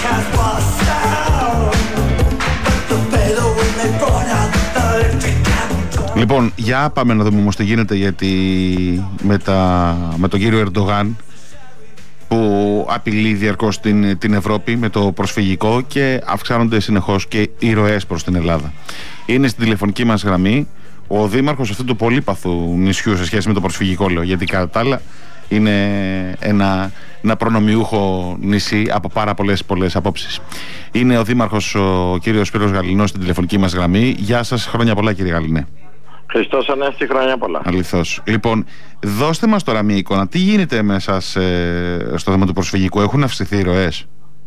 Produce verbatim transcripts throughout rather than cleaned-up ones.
Λοιπόν, για πάμε να δούμε όμως τι γίνεται, γιατί με, τα, με τον κύριο Ερντογάν που απειλεί διαρκώς την, την Ευρώπη με το προσφυγικό και αυξάνονται συνεχώς και οι ροές προς την Ελλάδα. Είναι στην τηλεφωνική μας γραμμή ο δήμαρχος αυτού του πολύπαθου νησιού σε σχέση με το προσφυγικό, λέω, γιατί κατά τα άλλα είναι ένα, ένα προνομιούχο νησί από πάρα πολλές, πολλές απόψεις. Είναι ο δήμαρχος ο κύριος Σπύρος Γαλινός στην τηλεφωνική μας γραμμή. Γεια σας, χρόνια πολλά κύριε Γαλινέ. Χριστός Ανέστη, χρόνια πολλά. Αληθώς. Λοιπόν, δώστε μας τώρα μια εικόνα. Τι γίνεται μέσα σε, στο θέμα του προσφυγικού? Έχουν αυξηθεί οι ροές?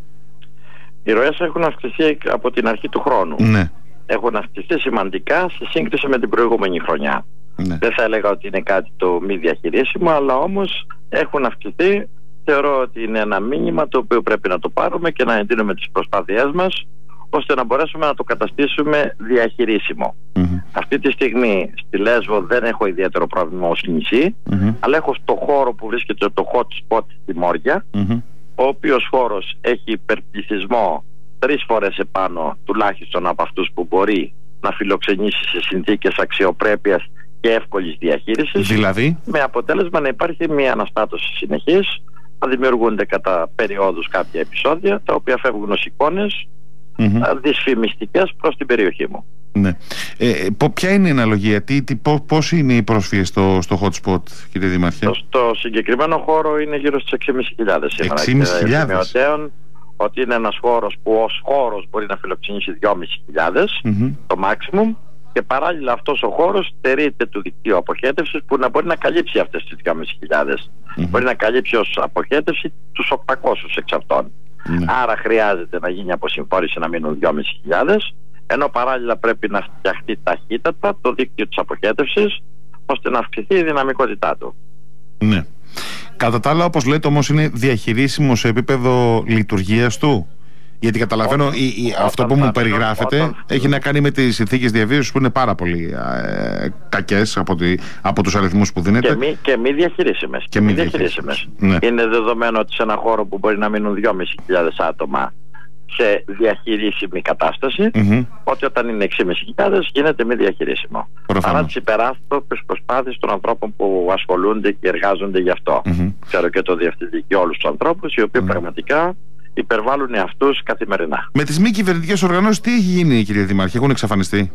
Οι ροές έχουν αυξηθεί από την αρχή του χρόνου. Ναι. Έχουν αυξηθεί σημαντικά σε σύγκριση με την προηγούμενη χρονιά. Ναι. Δεν θα έλεγα ότι είναι κάτι το μη διαχειρίσιμο, αλλά όμως έχουν αυξηθεί. Θεωρώ ότι είναι ένα μήνυμα το οποίο πρέπει να το πάρουμε και να εντείνουμε τις προσπάθειές μας, ώστε να μπορέσουμε να το καταστήσουμε διαχειρίσιμο. Mm-hmm. Αυτή τη στιγμή στη Λέσβο δεν έχω ιδιαίτερο πρόβλημα ως νησί, mm-hmm. αλλά έχω στο χώρο που βρίσκεται το hot spot στη Μόρια, mm-hmm. ο οποίος χώρος έχει υπερπληθυσμό τρεις φορές επάνω τουλάχιστον από αυτούς που μπορεί να φιλοξενήσει σε συνθήκες αξιοπρέπειας και εύκολης διαχείρισης. Δηλαδή? Με αποτέλεσμα να υπάρχει μια αναστάτωση συνεχής, να δημιουργούνται κατά περιόδους κάποια επεισόδια, τα οποία φεύγουν ως εικόνες mm-hmm. δυσφημιστικές προς την περιοχή μου. Ναι. Ε, ποια είναι η αναλογία, τι, τι, πώς είναι οι πρόσφυγες στο, στο hot spot, κύριε Δήμαρχε? Στο, στο συγκεκριμένο χώρο είναι γύρω στις έξι χιλιάδες πεντακόσιες σήμερα. έξι χιλιάδες πεντακόσιες. Σημειωτέων ότι είναι ένας χώρος που ως χώρος μπορεί να φιλοξενήσει δυόμισι χιλιάδες mm-hmm. το maximum, και παράλληλα αυτός ο χώρος στερείται του δικτύου αποχέτευσης που να μπορεί να καλύψει αυτές τις δυόμισι χιλιάδες. Mm-hmm. Μπορεί να καλύψει ως αποχέτευση τους οκτακόσιους εξ αυτών. Mm-hmm. Άρα χρειάζεται να γίνει αποσυμφόρηση να μείνουν δυόμισι χιλιάδες, ενώ παράλληλα πρέπει να φτιαχτεί ταχύτατα το δίκτυο της αποχέτευσης, ώστε να αυξηθεί η δυναμικότητά του. Ναι. Κατά τα άλλα, όπως λέτε, όμως είναι διαχειρίσιμο σε επίπεδο λειτουργίας του? Γιατί καταλαβαίνω όταν, η, η, αυτό που μου περιγράφετε όταν, έχει να κάνει με τις συνθήκες διαβίωσης που είναι πάρα πολύ ε, κακές από, τη, από τους αριθμούς που δίνετε. Και μη, και μη διαχειρίσιμες. Και μη διαχειρίσιμες. Ναι. Είναι δεδομένο ότι σε ένα χώρο που μπορεί να μείνουν δυόμισι χιλιάδες άτομα σε διαχειρίσιμη κατάσταση, mm-hmm. ότι όταν είναι έξι χιλιάδες πεντακόσιες γίνεται μη διαχειρίσιμο. Προφανώς. Παρά τις υπεράστατες προσπάθειες των ανθρώπων που ασχολούνται και εργάζονται γι' αυτό. Mm-hmm. Ξέρω και το διευθυντή και όλους τους ανθρώπους οι οποίοι mm-hmm. πραγματικά υπερβάλλουν αυτούς καθημερινά. Με τις μη κυβερνητικές οργανώσεις τι έχει γίνει, κύριε Δημάρχη, έχουν εξαφανιστεί?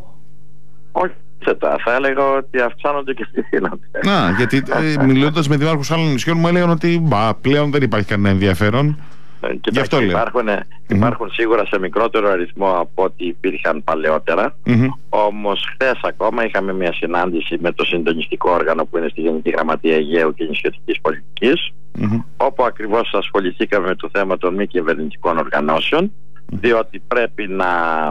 Όχι, θα έλεγα ότι αυξάνονται και στηθύνονται. Να, γιατί ε, μιλώντας με δημάρχους άλλων νησιών μου έλεγαν ότι μπα, πλέον δεν υπάρχει κανένα ενδιαφέρον. Κοιτάξτε, υπάρχουν, mm-hmm. υπάρχουν σίγουρα σε μικρότερο αριθμό από ό,τι υπήρχαν παλαιότερα. Mm-hmm. Όμως χθες ακόμα είχαμε μια συνάντηση με το συντονιστικό όργανο που είναι στη Γενική Γραμματεία Αιγαίου και Νησιωτικής Πολιτικής, mm-hmm. όπου ακριβώς ασχοληθήκαμε με το θέμα των μη κυβερνητικών οργανώσεων, mm-hmm. διότι πρέπει να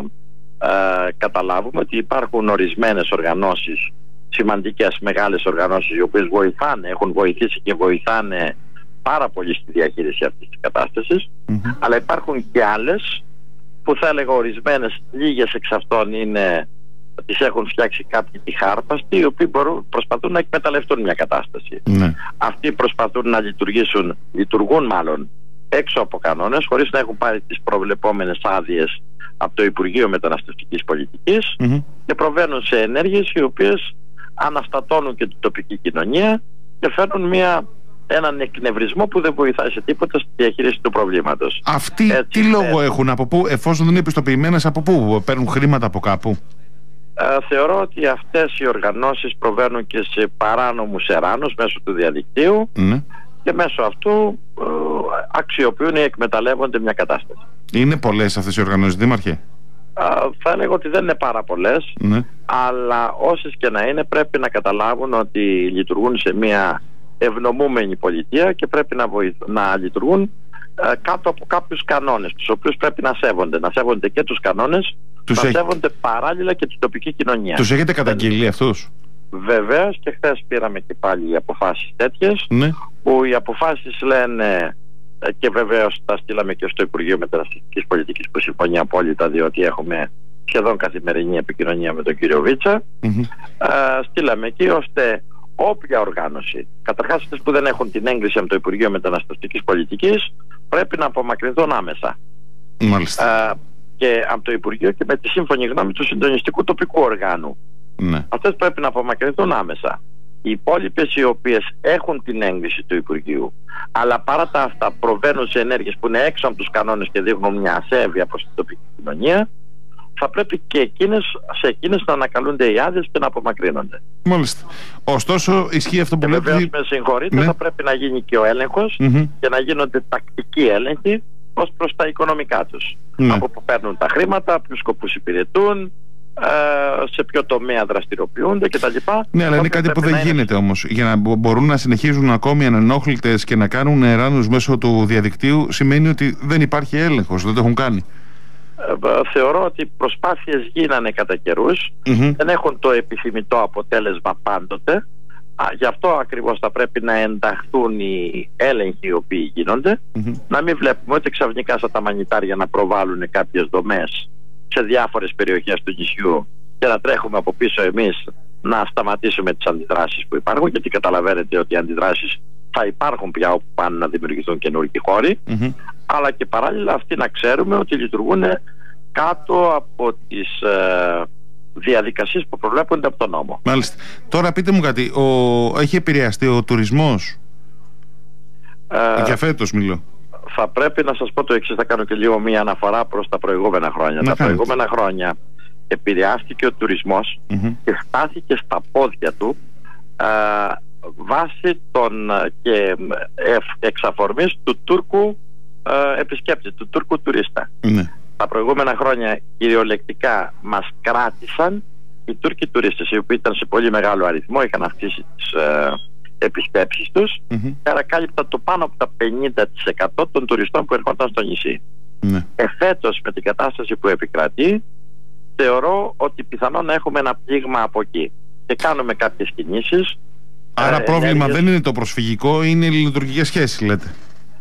ε, καταλάβουμε ότι υπάρχουν ορισμένες οργανώσεις, σημαντικές μεγάλες οργανώσεις, οι οποίες βοηθάνε, έχουν βοηθήσει και βοηθάνε πάρα πολύ στη διαχείριση αυτής της κατάστασης, mm-hmm. αλλά υπάρχουν και άλλες που θα έλεγα ορισμένες, λίγες εξ αυτών είναι, τις έχουν φτιάξει κάποιοι τυχάρπαστοι, οι οποίοι μπορούν, προσπαθούν να εκμεταλλευτούν μια κατάσταση. Mm-hmm. Αυτοί προσπαθούν να λειτουργήσουν, λειτουργούν μάλλον έξω από κανόνες, χωρίς να έχουν πάρει τις προβλεπόμενες άδειες από το Υπουργείο Μεταναστευτικής Πολιτικής, mm-hmm. και προβαίνουν σε ενέργειες οι οποίες αναστατώνουν και την τοπική κοινωνία και φέρνουν μια έναν εκνευρισμό που δεν βοηθάει σε τίποτα στη διαχείριση του προβλήματος. Αυτοί έτσι, τι λόγο ε, έχουν, από πού, εφόσον δεν είναι επιστοποιημένες, από πού παίρνουν χρήματα από κάπου? Ε, θεωρώ ότι αυτές οι οργανώσεις προβαίνουν και σε παράνομους εράνους μέσω του διαδικτύου, mm. και μέσω αυτού ε, αξιοποιούν ή εκμεταλλεύονται μια κατάσταση. Είναι πολλές αυτές οι οργανώσεις, Δήμαρχε? Ε, θα έλεγα ότι δεν είναι πάρα πολλές, mm. αλλά όσες και να είναι πρέπει να καταλάβουν ότι λειτουργούν σε μια ευνομούμενη πολιτεία και πρέπει να, βοηθ... να λειτουργούν ε, κάτω από κάποιους κανόνες, τους οποίους πρέπει να σέβονται. Να σέβονται και τους κανόνες, τους να έχ... σέβονται παράλληλα και την τοπική κοινωνία. Τους έχετε καταγγείλει αυτούς? Βεβαίως, και χθες πήραμε και πάλι αποφάσεις τέτοιες, ναι. που οι αποφάσεις λένε, και βεβαίως τα στείλαμε και στο Υπουργείο Μεταναστευτικής Πολιτικής που συμφωνεί απόλυτα, διότι έχουμε σχεδόν καθημερινή επικοινωνία με τον κύριο Βίτσα, mm-hmm. ε, στείλαμε εκεί ώστε όποια οργάνωση, καταρχάς αυτές που δεν έχουν την έγκριση από το Υπουργείο Μεταναστευτικής Πολιτικής, πρέπει να απομακρυνθούν άμεσα. Μάλιστα. Ε, και από το Υπουργείο και με τη σύμφωνη γνώμη του συντονιστικού τοπικού οργάνου. Ναι. Αυτές πρέπει να απομακρυνθούν άμεσα. Οι υπόλοιπες, οι οποίες έχουν την έγκριση του Υπουργείου, αλλά παρά τα αυτά προβαίνουν σε ενέργειες που είναι έξω από τους κανόνες και δείχνουν μια ασέβεια προς την τοπική κοινωνία, θα πρέπει και εκείνες, σε εκείνες να ανακαλούνται οι άδειες και να απομακρύνονται. Μάλιστα. Ωστόσο, ισχύει αυτό που λέτε. Βεβαίως, με συγχωρείτε, ναι. θα πρέπει να γίνει και ο έλεγχος mm-hmm. και να γίνονται τακτικοί έλεγχοι ως προς τα οικονομικά τους. Ναι. Από που παίρνουν τα χρήματα, ποιους σκοπούς υπηρετούν, σε ποιο τομέα δραστηριοποιούνται κτλ. Ναι, αλλά είναι κάτι που δεν γίνεται είναι... όμως. Για να μπορούν να συνεχίζουν ακόμη ανενόχλητες και να κάνουν ράνους μέσω του διαδικτύου, σημαίνει ότι δεν υπάρχει έλεγχος, δεν το έχουν κάνει. Ε, θεωρώ ότι οι προσπάθειες γίνανε κατά καιρούς, mm-hmm. δεν έχουν το επιθυμητό αποτέλεσμα πάντοτε. Α, γι' αυτό ακριβώς θα πρέπει να ενταχθούν οι έλεγχοι οι οποίοι γίνονται, mm-hmm. να μην βλέπουμε ότι ξαφνικά σαν τα μανιτάρια να προβάλλουν κάποιες δομές σε διάφορες περιοχές του νησιού και να τρέχουμε από πίσω εμείς να σταματήσουμε τις αντιδράσεις που υπάρχουν, γιατί καταλαβαίνετε ότι οι αντιδράσεις θα υπάρχουν πια όπου πάνε να δημιουργηθούν καινούργιοι χώροι, mm-hmm. αλλά και παράλληλα αυτοί να ξέρουμε ότι λειτουργούν κάτω από τις ε, διαδικασίες που προβλέπονται από τον νόμο. Μάλιστα. Τώρα πείτε μου κάτι, ο... έχει επηρεαστεί ο τουρισμός ε, για φέτος μιλώ? Θα πρέπει να σας πω το εξής, θα κάνω και λίγο μία αναφορά προς τα προηγούμενα χρόνια. Να τα κάνετε. προηγούμενα χρόνια επηρεάστηκε ο τουρισμός mm-hmm. και στάθηκε στα πόδια του α, βάσει των και εξαφορμής του Τούρκου α, επισκέπτη, του Τούρκου τουρίστα. Mm-hmm. Τα προηγούμενα χρόνια κυριολεκτικά μας κράτησαν οι Τούρκοι τουρίστες, οι οποίοι ήταν σε πολύ μεγάλο αριθμό, είχαν αυξήσει τις α, επισκέψεις τους, mm-hmm. άρα κάλυπτα το πάνω από τα πενήντα τοις εκατό των τουριστών που ερχόταν στο νησί. Mm-hmm. Εφέτος, με την κατάσταση που επικρατεί, θεωρώ ότι πιθανόν να έχουμε ένα πλήγμα από εκεί και κάνουμε κάποιες κινήσεις. Άρα ε, πρόβλημα ενέργειες... δεν είναι το προσφυγικό, είναι οι λειτουργικές σχέσεις, λέτε?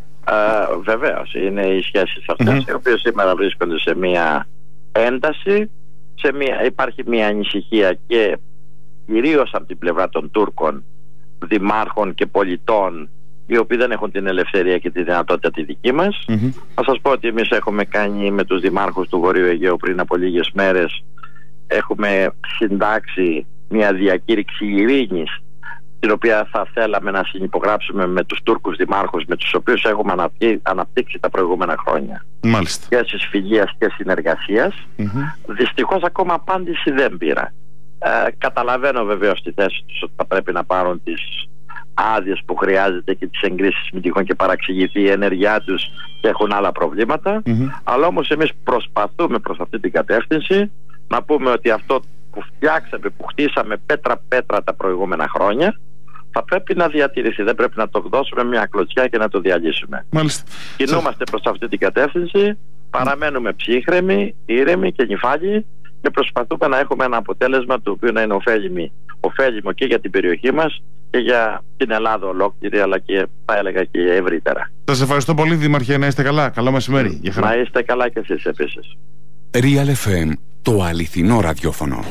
Ε, βεβαίως, είναι οι σχέσεις αυτές, mm-hmm. οι οποίες σήμερα βρίσκονται σε μία ένταση, σε μία, υπάρχει μία ανησυχία και κυρίως από την πλευρά των Τούρκων δημάρχων και πολιτών, οι οποίοι δεν έχουν την ελευθερία και τη δυνατότητα τη δική μας. Mm-hmm. Θα σας πω ότι εμείς έχουμε κάνει με τους δημάρχους του Βορείου Αιγαίου πριν από λίγες μέρες, έχουμε συντάξει μια διακήρυξη ειρήνης, την οποία θα θέλαμε να συνυπογράψουμε με τους Τούρκους δημάρχους, με τους οποίους έχουμε αναπτύξει τα προηγούμενα χρόνια. Μάλιστα. Σχέσεις φιλίας και συνεργασίας. Mm-hmm. Δυστυχώς ακόμα απάντηση δεν πήρα. Ε, καταλαβαίνω βεβαίως τη θέση τους ότι θα πρέπει να πάρουν τις άδειες που χρειάζεται και τις εγκρίσεις, μην τυχόν και παραξηγηθεί η ενέργειά τους και έχουν άλλα προβλήματα. Mm-hmm. Αλλά όμως εμείς προσπαθούμε προς αυτή την κατεύθυνση να πούμε ότι αυτό που φτιάξαμε, που χτίσαμε πέτρα-πέτρα τα προηγούμενα χρόνια, θα πρέπει να διατηρηθεί. Δεν πρέπει να το δώσουμε μια κλωτσιά και να το διαλύσουμε. Μάλιστα. Κινούμαστε προς αυτή την κατεύθυνση, παραμένουμε ψύχρεμοι, ήρεμοι και νυφάλιοι και προσπαθούμε να έχουμε ένα αποτέλεσμα το οποίο να είναι ωφέλιμο, ωφέλιμο και για την περιοχή μας και για την Ελλάδα ολόκληρη, αλλά και θα έλεγα και ευρύτερα. Σας ευχαριστώ πολύ, Δήμαρχε, να είστε καλά. Καλό μεσημέρι. Να είστε καλά και εσείς επίσης. Real εφ εμ, το αληθινό ραδιόφωνο.